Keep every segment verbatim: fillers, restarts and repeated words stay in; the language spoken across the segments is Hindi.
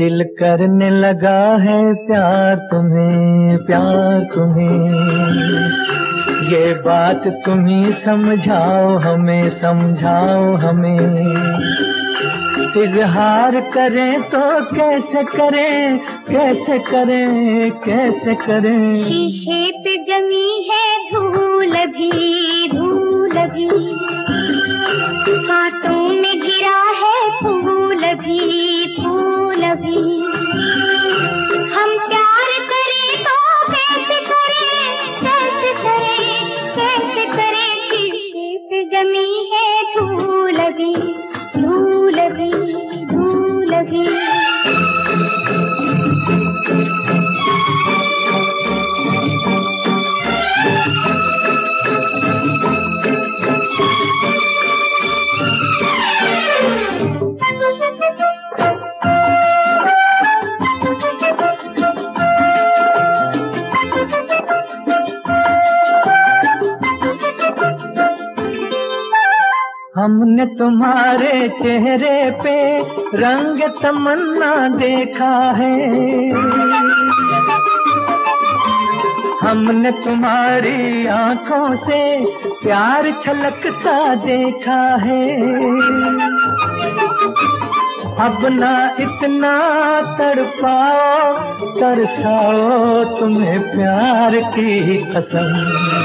दिल करने लगा है प्यार तुम्हें, प्यार तुम्हें। ये बात तुम ही समझाओ हमें, समझाओ हमें। इजहार करें तो कैसे करें, कैसे करें, कैसे करें। शीशे पे जमी है धूल भी, धूल भी। कांटों में गिरा है फूल भी, फूल भी। हम प्यार करें तो कैसे करें, कैसे करें, कैसे करें। शीशे पे जमी है धूल भी, धूल भी, धूल भी। हमने तुम्हारे चेहरे पे रंग तमन्ना देखा है, हमने तुम्हारी आंखों से प्यार छलकता देखा है। अब ना इतना तड़पाओ, तरसाओ तुम्हें प्यार की कसम।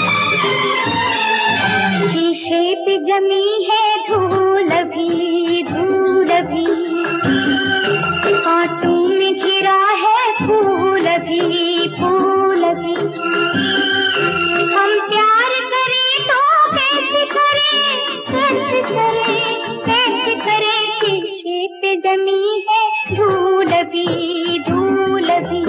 शीशे पे जमी है धूल भी, धूल भी। कांटों में घिरा है फूल भी, फूल भी। हम प्यार करें तो कैसे करें, कैसे करें, कैसे करें। शीशे पे जमी है धूल भी, धूल भी।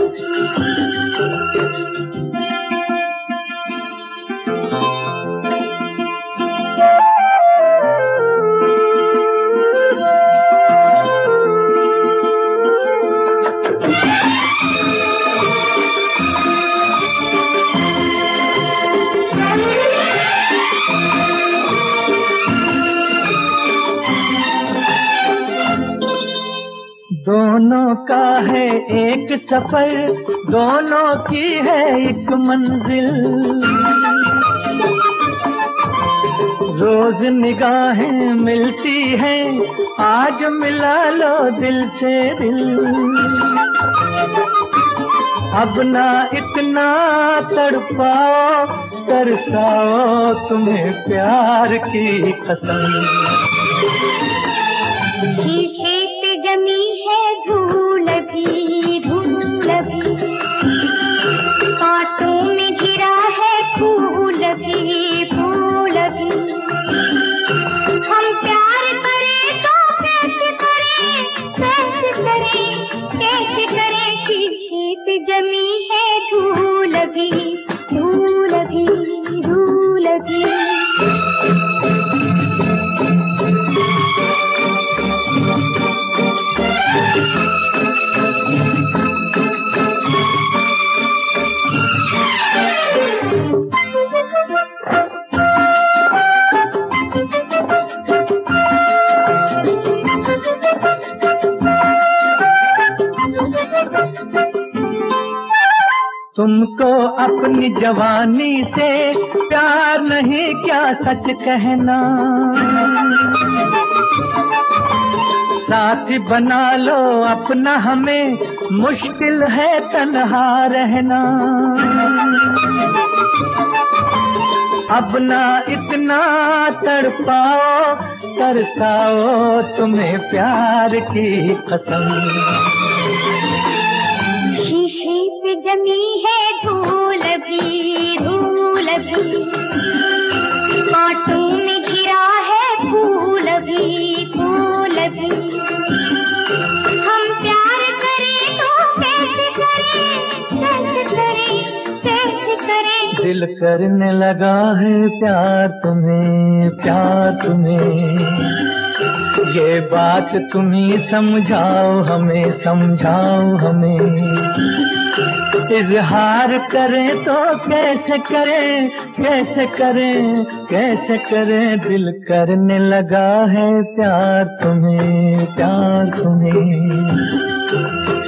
दोनों का है एक सफर, दोनों की है एक मंजिल। रोज निगाहें मिलती हैं, आज मिला लो दिल से दिल। अब ना इतना तड़पाओ, तरसाओ तुम्हें प्यार की कसम। शीशे पे जमी है धूल भी, धूल भी। कांटों में घिरा है फूल भी, फूल भी। हम प्यार करें तो कैसे करें, कैसे करें, कैसे करें। शीशे पे जमी है धूल भी, धूल भी, धूल भी। तुमको अपनी जवानी से प्यार नहीं क्या सच कहना। साथी बना लो अपना हमें, मुश्किल है तन्हा रहना। अब ना इतना तड़पाओ, तरसाओ तुम्हें प्यार की कसम। शीशे पे जमी है धूल भी, धूल भी। कांटों में घिरा है फूल भी, फूल भी। हम प्यार करें तो कैसे करें, कैसे करें, कैसे करें। दिल करने लगा है प्यार तुम्हें, प्यार तुम्हें। ये बात तुम ही समझाओ हमें, समझाओ हमें। इजहार करें तो कैसे करें, कैसे करें, कैसे करें। दिल करने लगा है प्यार तुम्हें, प्यार तुम्हें।